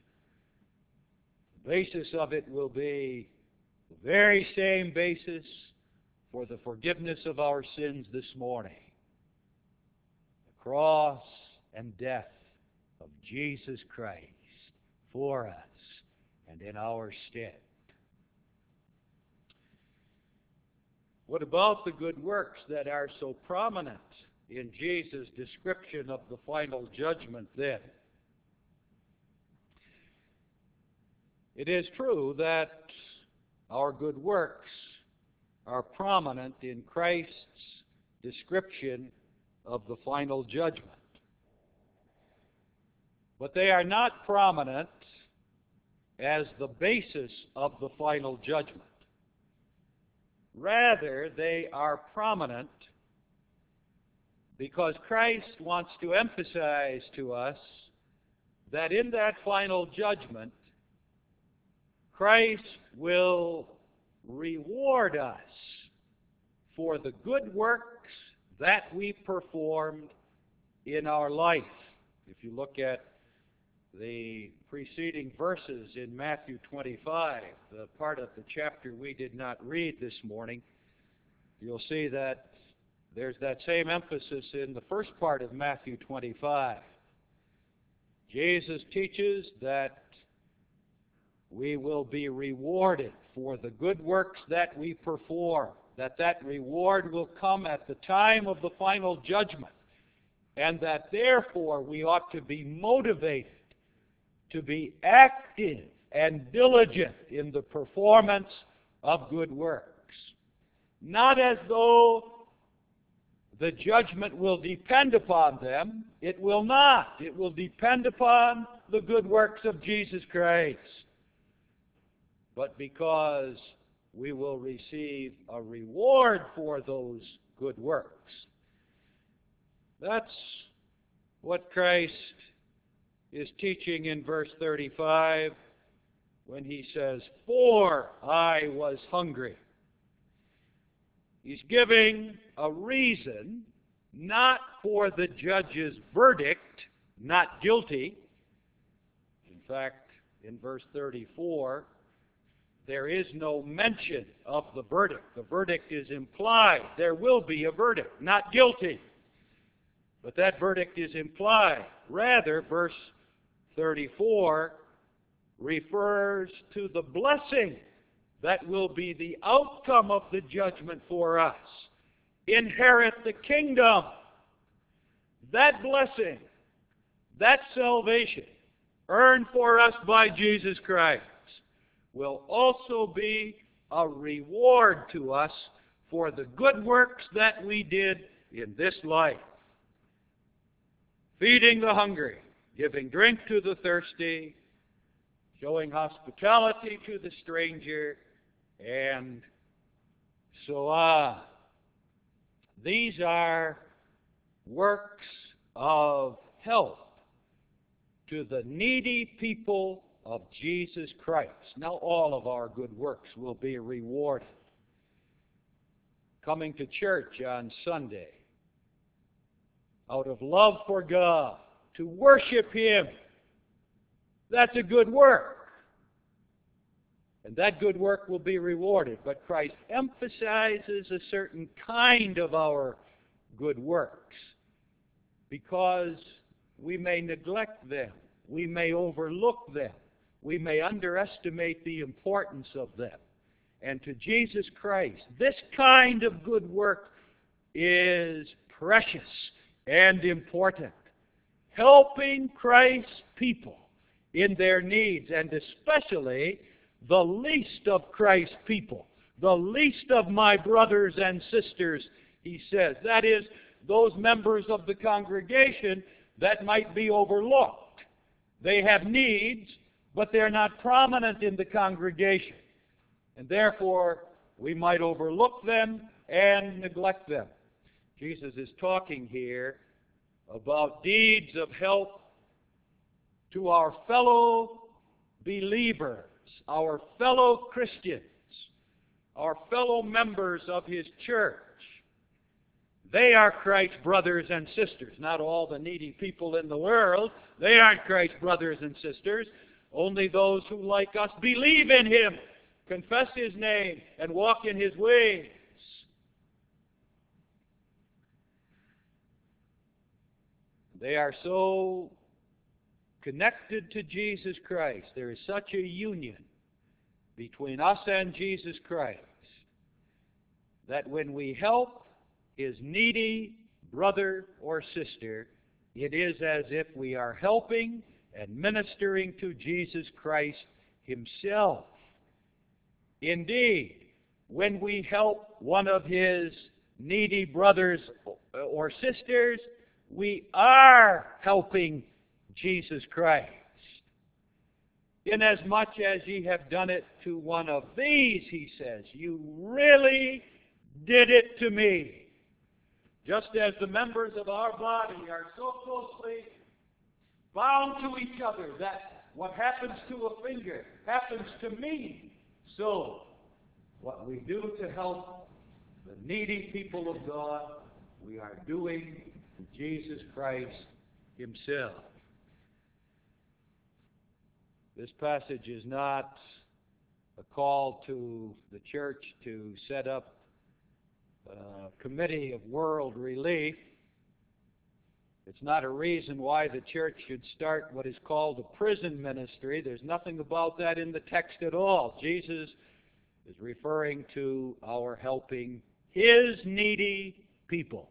The basis of it will be the very same basis for the forgiveness of our sins this morning: the cross and death of Jesus Christ for us and in our stead. What about the good works that are so prominent in Jesus' description of the final judgment then. It is true that our good works are prominent in Christ's description of the final judgment. But they are not prominent as the basis of the final judgment. Rather, they are prominent because Christ wants to emphasize to us that in that final judgment, Christ will reward us for the good works that we performed in our life. If you look at the preceding verses in Matthew twenty-five, the part of the chapter we did not read this morning, you'll see that there's that same emphasis in the first part of Matthew twenty-five. Jesus teaches that we will be rewarded for the good works that we perform, that that reward will come at the time of the final judgment, and that therefore we ought to be motivated to be active and diligent in the performance of good works. Not as though the judgment will depend upon them. It will not. It will depend upon the good works of Jesus Christ. But because we will receive a reward for those good works. That's what Christ is teaching in verse thirty-five when he says, "For I was hungry." He's giving a reason not for the judge's verdict, not guilty. In fact, in verse thirty-four, there is no mention of the verdict. The verdict is implied. There will be a verdict, not guilty. But that verdict is implied. Rather, verse thirty-four refers to the blessing that will be the outcome of the judgment for us. Inherit the kingdom. That blessing, that salvation, earned for us by Jesus Christ, will also be a reward to us for the good works that we did in this life. Feeding the hungry, giving drink to the thirsty, showing hospitality to the stranger, and so on. These are works of help to the needy people of Jesus Christ. Now all of our good works will be rewarded. Coming to church on Sunday, out of love for God, to worship Him, that's a good work. And that good work will be rewarded. But Christ emphasizes a certain kind of our good works because we may neglect them. We may overlook them. We may underestimate the importance of them. And to Jesus Christ, this kind of good work is precious and important. Helping Christ's people in their needs, and especially the least of Christ's people, the least of my brothers and sisters, he says. That is, those members of the congregation that might be overlooked. They have needs, but they're not prominent in the congregation. And therefore, we might overlook them and neglect them. Jesus is talking here about deeds of help to our fellow believers, our fellow Christians, our fellow members of His church. They are Christ's brothers and sisters. Not all the needy people in the world. They aren't Christ's brothers and sisters. Only those who, like us, believe in Him, confess His name, and walk in His ways. They are so connected to Jesus Christ. There is such a union between us and Jesus Christ that when we help His needy brother or sister, it is as if we are helping and ministering to Jesus Christ Himself. Indeed, when we help one of His needy brothers or sisters, we are helping Jesus Christ. Inasmuch as ye have done it to one of these, He says, you really did it to me. Just as the members of our body are so closely bound to each other that what happens to a finger happens to me, so what we do to help the needy people of God, we are doing to Jesus Christ Himself. This passage is not a call to the church to set up a committee of world relief. It's not a reason why the church should start what is called a prison ministry. There's nothing about that in the text at all. Jesus is referring to our helping His needy people.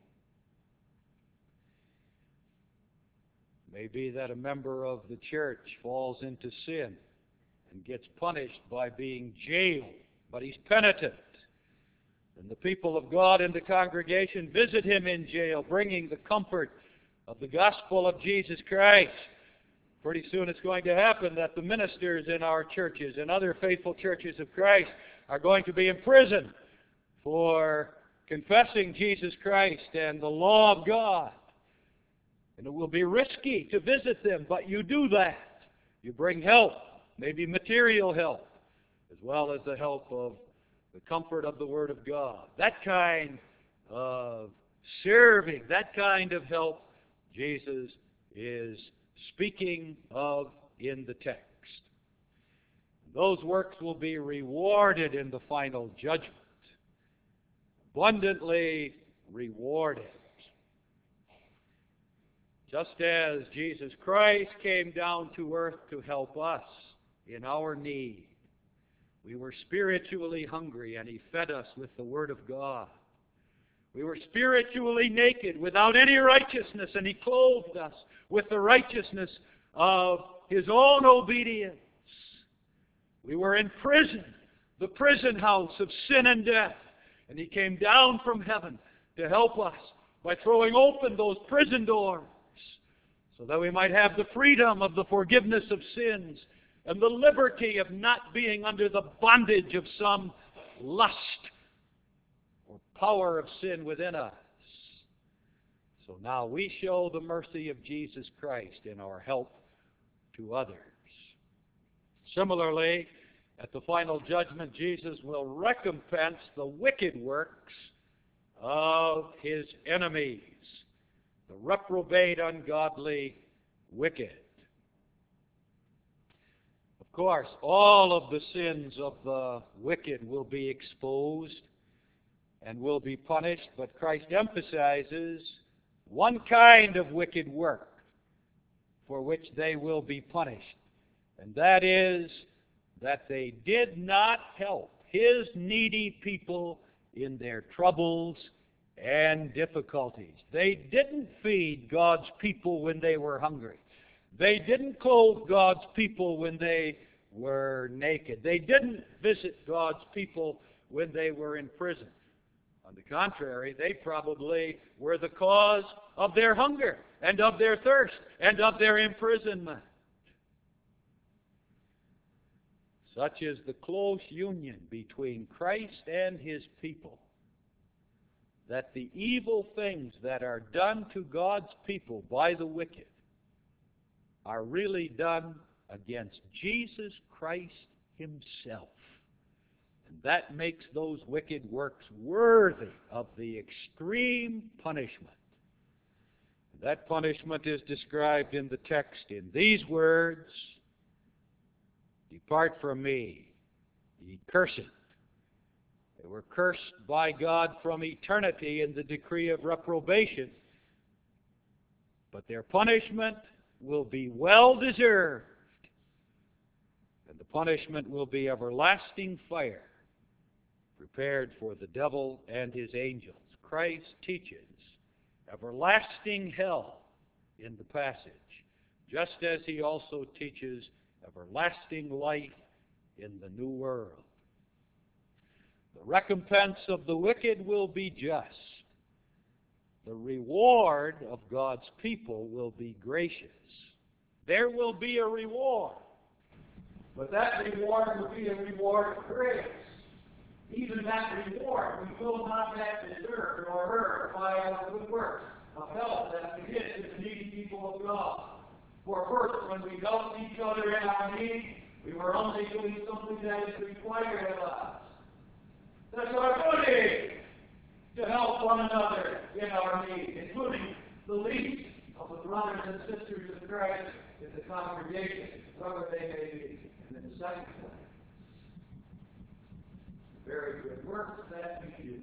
It may be that a member of the church falls into sin and gets punished by being jailed, but he's penitent. And the people of God in the congregation visit him in jail, bringing the comfort of the gospel of Jesus Christ. Pretty soon it's going to happen that the ministers in our churches and other faithful churches of Christ are going to be in prison for confessing Jesus Christ and the law of God. And it will be risky to visit them, but you do that. You bring help, maybe material help, as well as the help of the comfort of the Word of God. That kind of serving, that kind of help, Jesus is speaking of in the text. Those works will be rewarded in the final judgment. Abundantly rewarded. Just as Jesus Christ came down to earth to help us in our need. We were spiritually hungry, and He fed us with the Word of God. We were spiritually naked without any righteousness, and He clothed us with the righteousness of His own obedience. We were in prison, the prison house of sin and death, and He came down from heaven to help us by throwing open those prison doors so that we might have the freedom of the forgiveness of sins and the liberty of not being under the bondage of some lust or power of sin within us. So now we show the mercy of Jesus Christ in our help to others. Similarly, at the final judgment, Jesus will recompense the wicked works of His enemies, the reprobate, ungodly, wicked. Of course, all of the sins of the wicked will be exposed and will be punished, but Christ emphasizes one kind of wicked work for which they will be punished, and that is that they did not help His needy people in their troubles and difficulties. They didn't feed God's people when they were hungry. They didn't clothe God's people when they were naked. They didn't visit God's people when they were in prison. On the contrary, they probably were the cause of their hunger and of their thirst and of their imprisonment. Such is the close union between Christ and His people, that the evil things that are done to God's people by the wicked are really done against Jesus Christ Himself. And that makes those wicked works worthy of the extreme punishment. That punishment is described in the text in these words, "Depart from me, ye cursed." They were cursed by God from eternity in the decree of reprobation. But their punishment will be well deserved. And the punishment will be everlasting fire, prepared for the devil and his angels. Christ teaches everlasting hell in the passage, just as he also teaches everlasting life in the new world. The recompense of the wicked will be just. The reward of God's people will be gracious. There will be a reward, but that reward will be a reward of grace. Even that reward we will not have deserved or earned by our good works of help that we did to the needy people of God. For first, when we helped each other in our need, we were only doing something that is required of us. That's our duty, to help one another in our need, including the least of the brothers and sisters of Christ in the congregation, whoever they may be. And in the second place, the very good works that we do,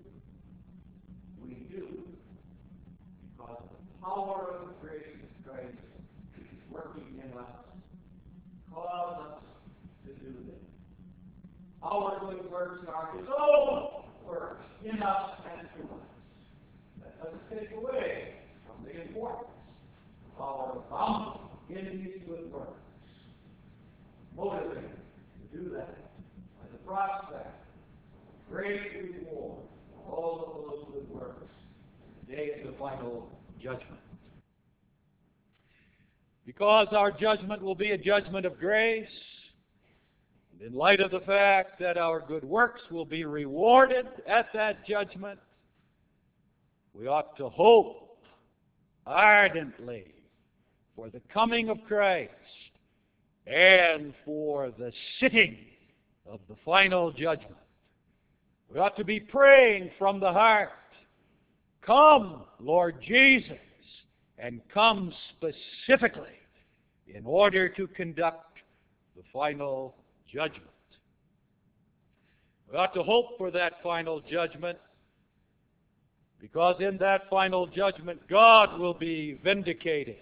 we do because of the power of the grace of Christ is working in us, cause us to do them. Our good works are His own works in us and through us. That doesn't take away from the importance of our abounding in these good works. Motivated to do that by the prospect of great reward for all of those good works. The day of the final judgment. Because our judgment will be a judgment of grace, in light of the fact that our good works will be rewarded at that judgment, we ought to hope ardently for the coming of Christ and for the sitting of the final judgment. We ought to be praying from the heart, "Come, Lord Jesus," and come specifically in order to conduct the final judgment. We ought to hope for that final judgment because in that final judgment God will be vindicated.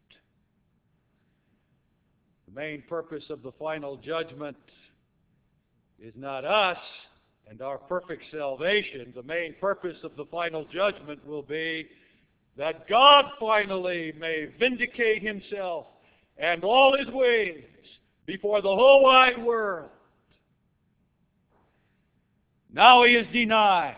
The main purpose of the final judgment is not us and our perfect salvation. The main purpose of the final judgment will be that God finally may vindicate Himself and all His ways before the whole wide world. Now He is denied.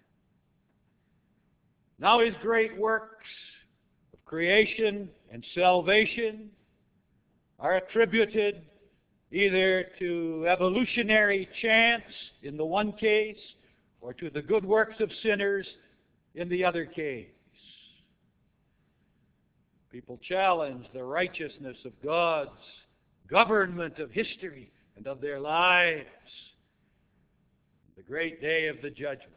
Now His great works of creation and salvation are attributed either to evolutionary chance in the one case or to the good works of sinners in the other case. People challenge the righteousness of God's government of history and of their lives. The great day of the judgment,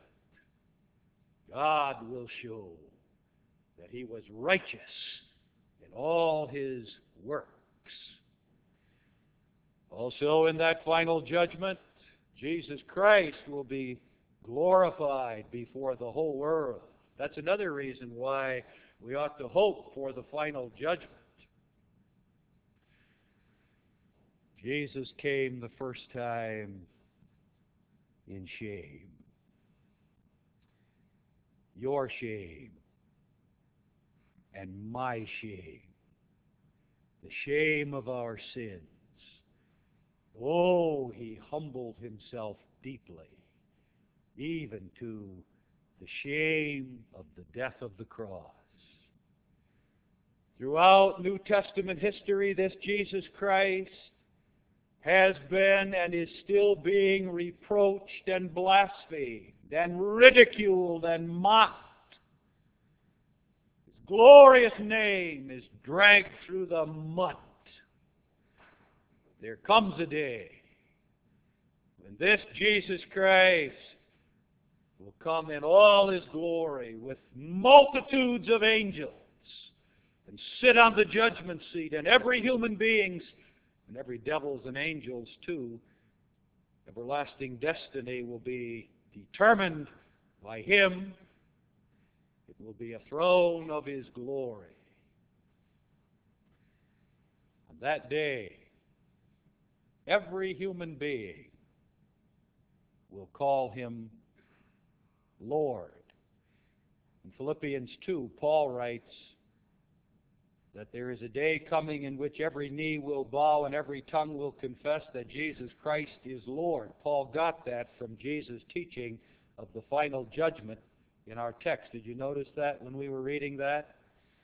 God will show that He was righteous in all His works. Also in that final judgment, Jesus Christ will be glorified before the whole world. That's another reason why we ought to hope for the final judgment. Jesus came the first time in shame. Your shame and my shame. The shame of our sins. Oh, He humbled Himself deeply, even to the shame of the death of the cross. Throughout New Testament history, this Jesus Christ has been and is still being reproached and blasphemed and ridiculed and mocked. His glorious name is dragged through the mud. There comes a day when this Jesus Christ will come in all His glory with multitudes of angels and sit on the judgment seat, and every human being's and every devil's and angel's too everlasting destiny will be determined by Him. It will be a throne of His glory. On that day, every human being will call Him Lord. In Philippians two, Paul writes that there is a day coming in which every knee will bow and every tongue will confess that Jesus Christ is Lord. Paul got that from Jesus' teaching of the final judgment in our text. Did you notice that when we were reading that?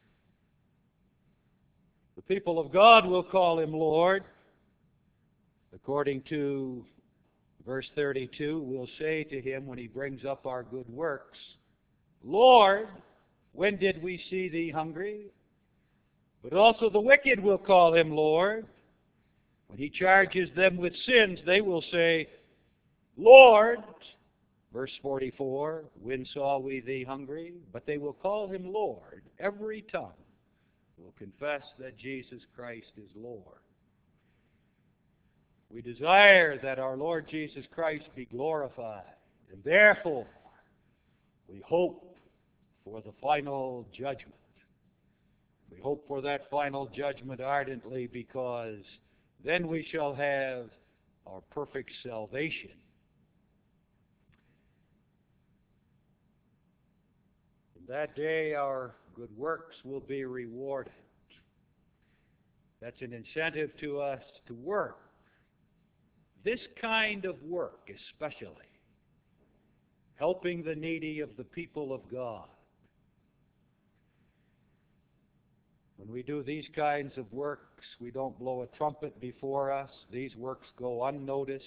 The people of God will call him Lord. According to verse thirty-two, we'll say to him when he brings up our good works, Lord, when did we see thee hungry? But also the wicked will call him Lord. When he charges them with sins, they will say, Lord, verse forty-four, when saw we thee hungry? But they will call him Lord. Every tongue will confess that Jesus Christ is Lord. We desire that our Lord Jesus Christ be glorified, and therefore we hope for the final judgment. We hope for that final judgment ardently, because then we shall have our perfect salvation. In that day our good works will be rewarded. That's an incentive to us to work. This kind of work especially, helping the needy of the people of God. When we do these kinds of works, we don't blow a trumpet before us. These works go unnoticed.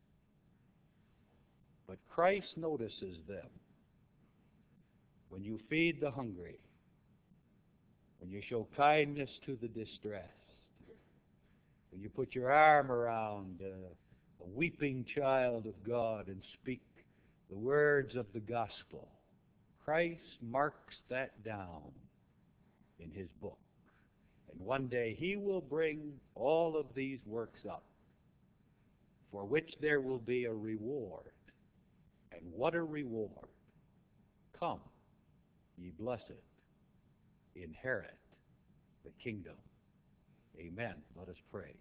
But Christ notices them. When you feed the hungry, when you show kindness to the distressed, when you put your arm around a, a weeping child of God and speak the words of the gospel, Christ marks that down in his book. And one day he will bring all of these works up, for which there will be a reward. And what a reward! Come, ye blessed, inherit the kingdom. Amen. Let us pray.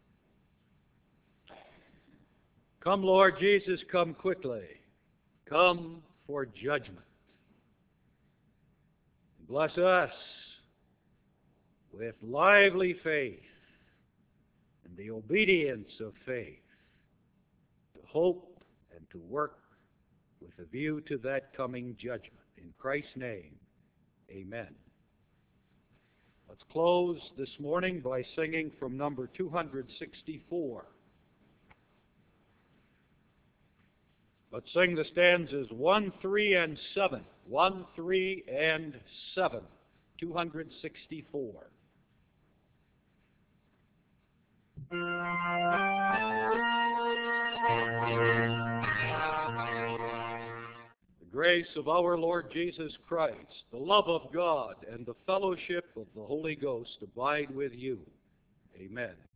Come, Lord Jesus, come quickly. Come for judgment. Bless us with lively faith and the obedience of faith to hope and to work with a view to that coming judgment. In Christ's name, amen. Let's close this morning by singing from number two hundred sixty-four. Let's sing the stanzas one, three, and seven. one, three, and seven. two hundred sixty-four. The grace of our Lord Jesus Christ, the love of God, and the fellowship of the Holy Ghost abide with you. Amen.